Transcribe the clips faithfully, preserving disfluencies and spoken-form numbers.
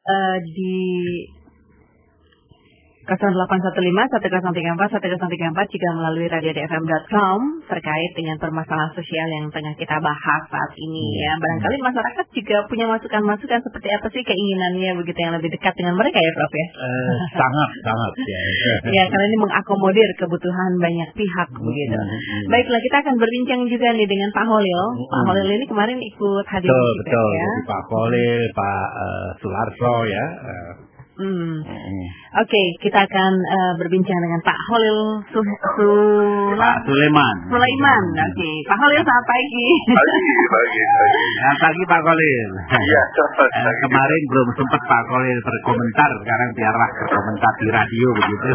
uh, di nol delapan satu lima satu nol tiga empat satu nol tiga empat jika melalui radio d f m dot com terkait dengan permasalahan sosial yang tengah kita bahas saat ini ya. Barangkali masyarakat juga punya masukan-masukan seperti apa sih keinginannya begitu yang lebih dekat dengan mereka ya Prof ya? Uh, sangat, sangat ya. Ya, karena ini mengakomodir kebutuhan banyak pihak begitu. Baiklah, kita akan berbincang juga nih dengan Pak Holil. Pak Holil ini kemarin ikut hadir betul, juga betul. ya. Jadi Pak Holil, Pak uh, Sularso ya. Uh, Hmm. Oke, okay, kita akan uh, berbincang dengan Pak Holil Su Su Pak Sulaiman. Sulaiman. Oke, okay. Pak Holil selamat pagi. Pagi, pagi, pagi. Selamat pagi Pak Holil. Iya, selamat eh, pagi. Kemarin belum sempat Pak Holil berkomentar, sekarang biarlah berkomentar di radio begitu.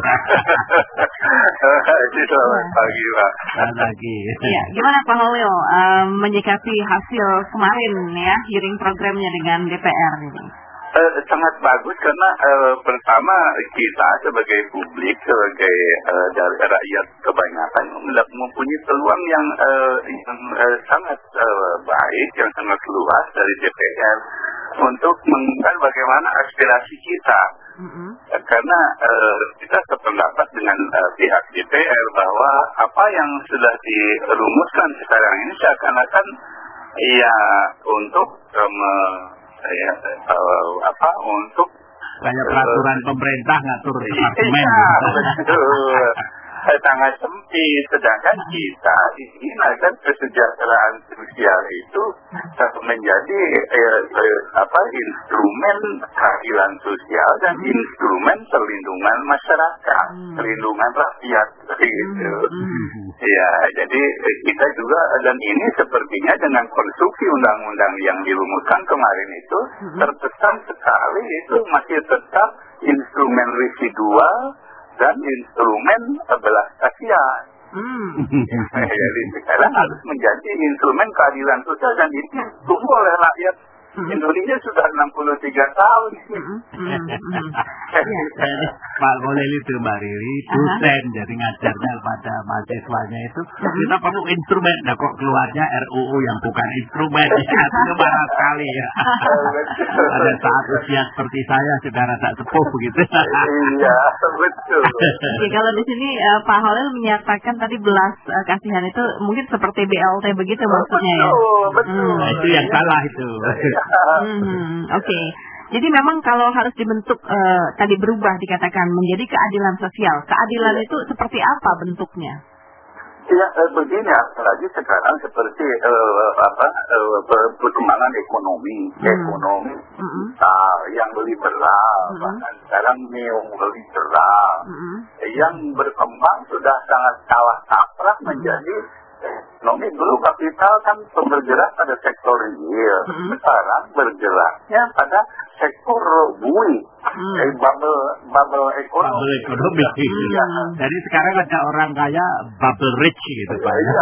Selamat pagi, Pak. Selamat pagi. Ya, gimana Pak Holil uh, menyikapi hasil kemarin ya hearing programnya dengan D P R ini? Uh, sangat bagus karena uh, pertama kita sebagai publik, sebagai uh, dari rakyat kebanyakan mempunyai peluang yang uh, yang uh, sangat uh, baik, yang sangat luas dari D P R untuk mengungkapkan bagaimana aspirasi kita. Mm-hmm. Karena uh, kita sependapat dengan uh, pihak D P R bahwa apa yang sudah dirumuskan sekarang ini seakan-akan ya untuk um, ya, uh, apa untuk banyak peraturan uh, pemerintah ngatur departemen. Iya, betul. Sangat sempit, sedangkan kita ingin agar kesejahteraan sosial itu menjadi eh, eh, apa instrumen keadilan sosial dan hmm. instrumen perlindungan masyarakat, hmm. perlindungan rakyat, gitu. Hmm. Ya, jadi kita juga dan ini sepertinya dengan konstruksi undang-undang yang dirumuskan kemarin itu hmm. terkesan sekali itu masih tetap instrumen residual dan instrumen belas kasihan. Hmm. Jadi sekarang harus menjadi instrumen keadilan sosial dan itu ditunggu oleh rakyat hmm. Indonesia sudah enam puluh tiga tahun. Hmm. Hmm. Hmm. Pak Holil itu Mbak Riri dosen, jadi ngajarnya pada mahasiswanya itu kita perlu instrumen. Nah kok keluarnya R U U yang bukan instrumen, ya itu marah sekali ya. Pada saat usia seperti saya sudah rada sepuh begitu. Iya betul. Oke, kalau di sini uh, Pak Holil menyatakan tadi belas uh, kasihan itu mungkin seperti B L T begitu oh, maksudnya betul, ya. Betul, hmm. nah, itu yang salah itu. hmm, Oke. Okay. Jadi memang kalau harus dibentuk uh, tadi berubah dikatakan menjadi keadilan sosial. Keadilan ya. Itu seperti apa bentuknya? Ya eh, begini, apalagi sekarang seperti eh, apa eh, perkembangan ekonomi, hmm. ekonomi hmm. Nah, yang liberal, hmm. bahkan sekarang neoliberal, hmm. yang berkembang sudah sangat kalah kaprah hmm. menjadi ekonomi. Dulu kapital kan bergerak pada sektor real, hmm. sekarang bergeraknya pada sektor bui, hmm. eh, bubble, bubble ekonomi. Bubble ekonomi. Ya. Jadi sekarang ada orang kaya bubble rich gitu Pak. Ya,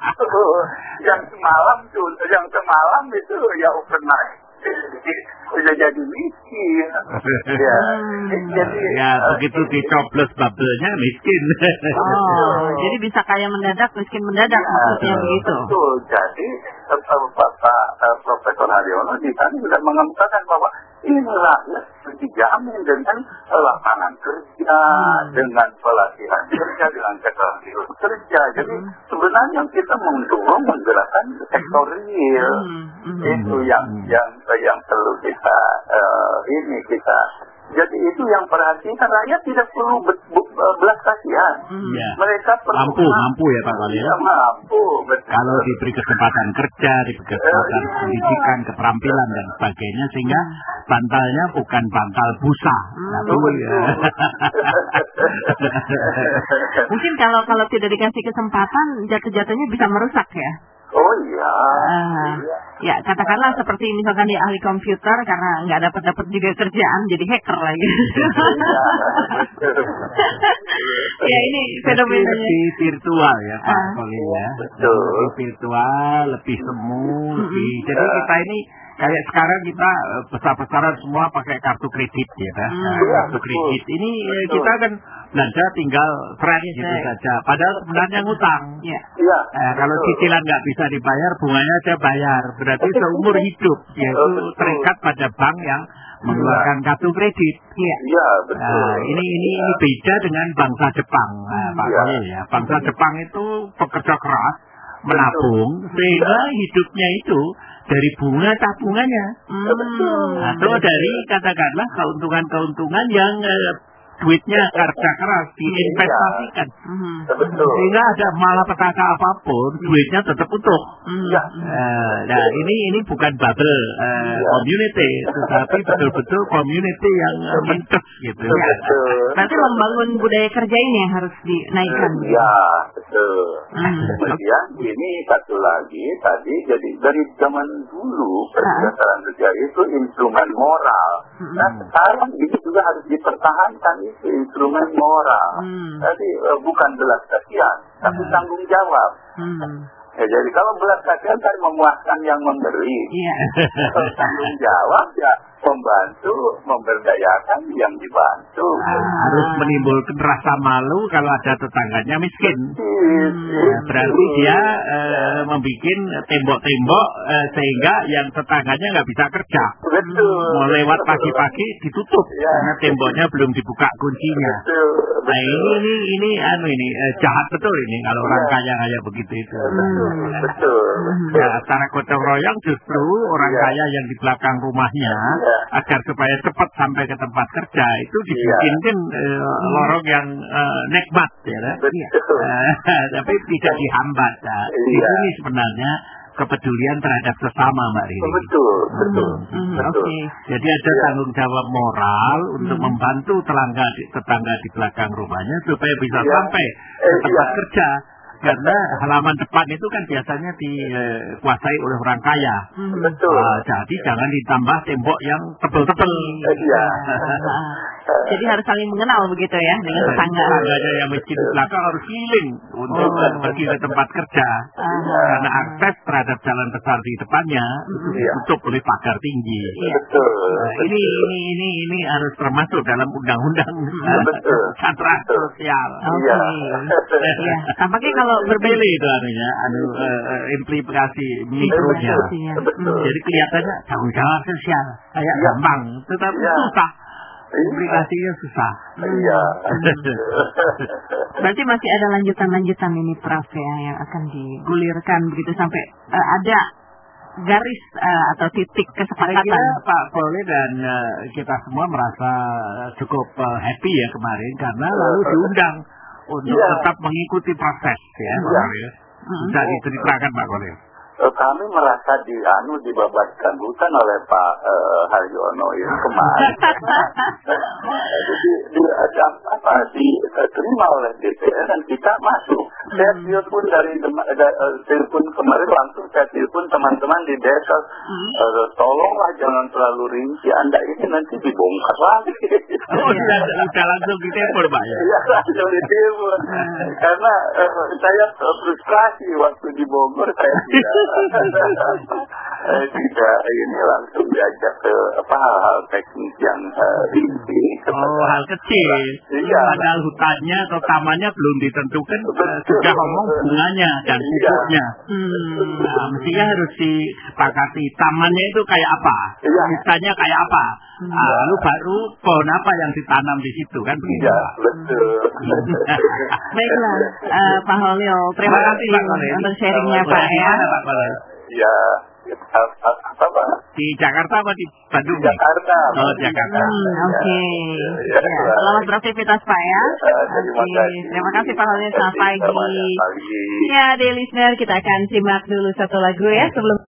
yang semalam tuh, yang semalam itu ya overnight udah jadi miskin. Ya, jadi ya begitu dicoblos bubble-nya miskin. Oh, jadi bisa kaya mendadak, miskin mendadak ya, maksudnya begitu. Betul. Jadi Bapak uh, Profesor Haryono di sana sudah mengemukakan bahwa ini rakyat dijamin dengan lapangan kerja, hmm. dengan pelatihan kerja, dengan keterampilan kerja. Jadi hmm. sebenarnya kita mendorong menggerakkan sektor real. Hmm. Hmm. Itu yang yang yang perlu kita uh, ini kita. Jadi itu yang perhatikan, rakyat tidak perlu be- be- belas kasihan. Hmm. Ya. Mereka perlu mampu, mampu ya Pak Holil. Ya, mampu. Betul. Kalau diberi kesempatan kerja, diberi kesempatan uh, pendidikan, iya. keterampilan dan sebagainya, sehingga bantalnya bukan bantal busa. Hmm. Nah, ya. Mungkin kalau kalau tidak dikasih kesempatan, jatuh-jatuhnya bisa merusak ya. Oh iya. Uh, ya katakanlah seperti misalkan dia ahli komputer karena nggak dapat dapat juga kerjaan jadi hacker lagi. Ya ini fenomenanya. Lebih virtual ya Pak uh, Holil ya. Betul. Lebih virtual, lebih semu, lebih. Jadi kita ini kayak sekarang kita besar-besaran semua pakai kartu kredit ya kan. Hmm. Nah, kartu kredit ini betul. Kita kan belanja tinggal fresh gitu ya. Saja. Padahal sebenarnya ngutang. Ya. Ya, eh, kalau cicilan nggak bisa dibayar, bunganya aja bayar. Berarti seumur hidup yaitu terikat pada bank yang mengeluarkan kartu kredit. Iya. Iya, betul. Nah, ini ini ini beda dengan bangsa Jepang, nah, Pak Iya. Khalil ya. Bangsa Jepang itu pekerja keras, menabung, sehingga hidupnya itu dari bunga tabungannya, Betul. atau dari katakanlah keuntungan-keuntungan yang eh, duitnya kerja keras diinvestasikan, Mhm. Betul. sehingga ada malapetaka apapun, duitnya tetap utuh. Iya. Eh, nah ini ini bukan bubble eh, Iya. community, tetapi betul-betul community yang eh, mentok gitu. Betul. Berarti membangun budaya kerja ini yang harus dinaikkan. Iya, betul. Hmm. Kemudian ini satu lagi tadi, jadi dari zaman dulu kesejahteraan sosial itu instrumen moral. Nah sekarang ini juga harus dipertahankan itu instrumen moral. Hmm. Jadi eh, bukan belas kasihan, tapi tanggung jawab. Hmm. Ya, jadi kalau belas kasihan kan memuaskan yang memberi. Iya. Kalau tanggung jawab ya membantu, memberdayakan yang dibantu. Harus menimbulkan rasa malu kalau ada tetangganya miskin. Hmm. Berarti dia eh, membuat tembok-tembok eh, sehingga yang tetangganya nggak bisa kerja. Betul. Mau lewat pagi-pagi ditutup Ya. karena temboknya belum dibuka kuncinya. Betul. Nah ini ini ini anu ini eh, jahat betul ini kalau orang Ya. kaya kayak begitu itu. Betul. Betul. Ya, secara gotong royong justru orang Ya. kaya yang di belakang rumahnya Ya. agar supaya cepat sampai ke tempat kerja itu dibikinkan eh, lorong yang eh, nikmat ya. kan? Betul. Eh, tapi tidak dihambat. Nah, Iya. ini sebenarnya kepedulian terhadap sesama, Mbak Riri. Betul. Betul. Hmm. Betul. Oke. Jadi ada Iya. tanggung jawab moral untuk membantu tetangga di, tetangga di belakang rumahnya supaya bisa Iya. sampai ke Eh, tempat iya. kerja. Karena halaman depan itu kan biasanya dikuasai oleh orang kaya. Hmm. Betul. Nah, jadi jangan ditambah tembok yang tebel-tebel. Eh, Iya. Ah. Jadi harus saling mengenal begitu ya dengan tetangga. Tetangganya yang miskin di belakang harus keliling untuk Oh. pergi ke tempat kerja. Ah. Karena akses terhadap jalan besar di depannya itu Iya. ditutup oleh pagar tinggi. Iya. Betul. Nah, ini ini ini ini harus termasuk dalam undang-undang Betul. kesejahteraan sosial. Oke. Iya. Iya. Tampaknya kalau berbeda. Berbeda itu anunya, anu eh, eh, implikasi mikronya. Implikasinya. Betul. Jadi kelihatannya tanggung jawab sosial kayak Iya. gampang, tetapi Iya. susah. Iya. Implikasinya susah. Iya. Berarti masih ada lanjutan-lanjutan ini Prof ya yang akan digulirkan begitu sampai eh, ada garis eh, atau titik Saya kesepakatan. kira Pak Poli dan eh, kita semua merasa eh, cukup eh, happy ya kemarin karena lalu diundang untuk Iya. tetap mengikuti proses ya Pak Iya. Poli. Bisa diceritakan Pak Poli. Eh, Kami merasa di anu dibabatkan hutan oleh Pak eh, Haryono ini kemarin. Jadi di, ada apa diterima oleh D P R dan kita masuk. Saya telepon dari dem- da- eh, telepon kemarin langsung saya telepon teman-teman di desa. Eh, tolonglah jangan terlalu rinci. Anda ini nanti dibongkar lagi. Oh, sudah, sudah langsung ditelepon Pak ya. Iya, langsung ditelepon. Karena eh, saya frustrasi waktu di Bogor saya tidak eh, tidak ini langsung diajak ke apa hal-hal teknis yang eh, rinci. Oh, hal kecil. Iya. Padahal hutannya atau tamannya belum ditentukan, eh, Betul. sudah ngomong bunganya dan Iya. pupuknya. Hmm, nah, mestinya harus disepakati tamannya itu kayak apa, Iya. misalnya kayak apa. Nah, lalu baru pohon apa yang ditanam di situ kan begitu. Iya, betul. Baiklah, eh, Pak Holil, terima Terima kasih kasih, Pak Holil. untuk sharingnya Pak Di ya. mana Pak Holil? Ya, apa, apa Pak? Di Jakarta apa di Bandung? nih? Jakarta. Oh, Jakarta. Hmm, Oke. Ya, Ya, selamat beraktivitas Pak ya. Eh, Terima Oke, kasih. terima kasih Pak Holil, selamat Selamat pagi. pagi. Ya, dear listener, kita akan simak dulu satu lagu ya sebelum